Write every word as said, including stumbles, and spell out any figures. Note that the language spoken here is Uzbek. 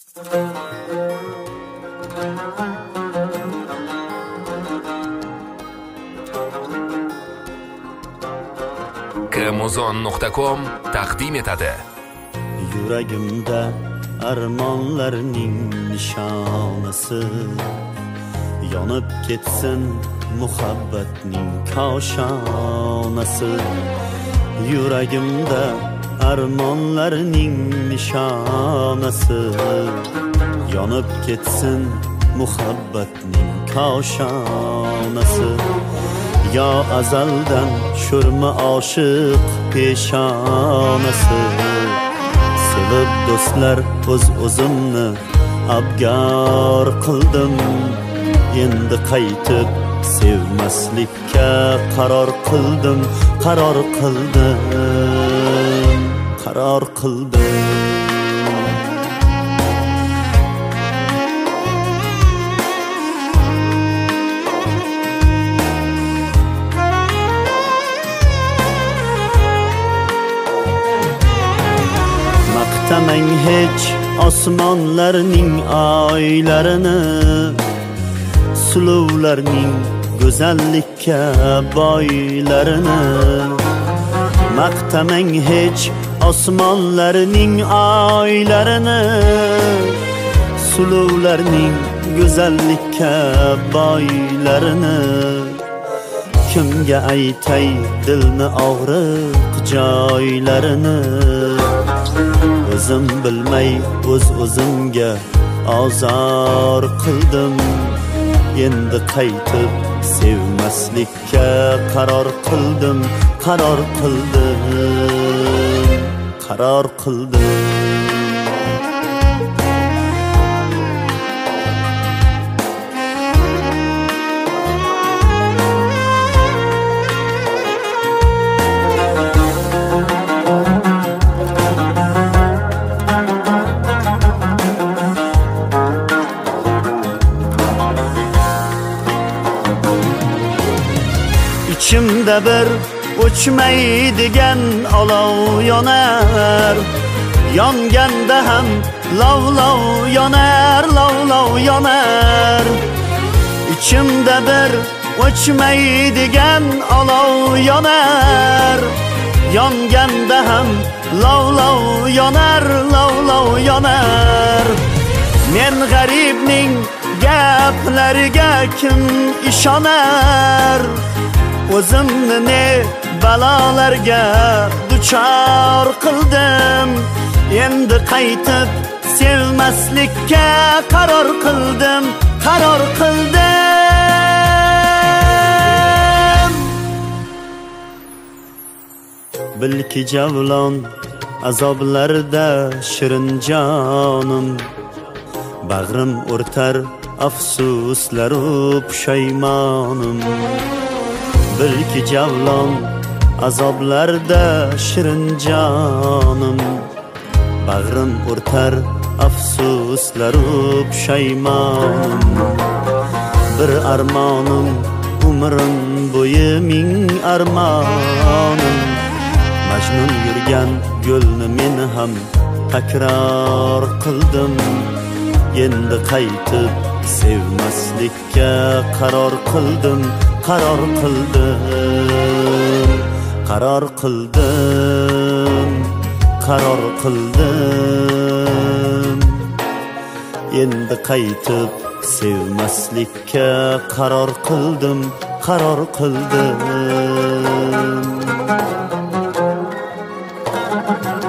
kmuzon nuqta com taqdim etadi. Yuragimda armonlarning nishonasi, yonib ketsin muhabbatning koshonasi. Yuragimda armonlarning nishonasi, yonib ketsin muhabbatning koshonasi. Yo azaldan sho'rma oshiq peshonasi, sevib do'stlar o'z o'zimni abgor qildim. Endi qaytib sevmaslikka qaror qildim, qaror qildim, qaror qildim. Maqtamang hech osmonlarning oylarini, suluvlarning go'zallikka boylarini. Maqtamang hech osmonlarning oylarini, suluvlarning go'zallikka boylarini. Kimga aytay dilni og'riq joylarini, o'zim bilmay o'z o'zimga ozor qildim. Endi qaytib sevmaslikka qaror qildim, qaror qildim, qaror qildim. İçimde bir o'chmaydigan olov yonar, yonganda ham lov lov yonar, lov lov yonar. İçimde bir o'chmaydigan olov yonar, yonganda ham lov lov yonar, lov lov yonar. Men g'aribning gaplariga kim ishonar? O'zimni ne balolarga duchor qildim. Endi qaytib sevmaslikka qaror qildim, qaror qildim. Bilki javlon azoblarda shirin jonim, bag'rim o'rtar afsuslaru pushaymonim. Bilki javlon azoblarda shirin jonim, bag'rim o'rtar afsuslaru pushaymonim. Bir armonim umrim bo'yi ming armonim. Majnun yurgan yo'lni men ham takror qildim. Endi qaytib sevmaslikka qaror qildim, qaror qildim, qaror qildim, qaror qildim. Endi qaytib sevmaslikka qaror qildim, qaror qildim.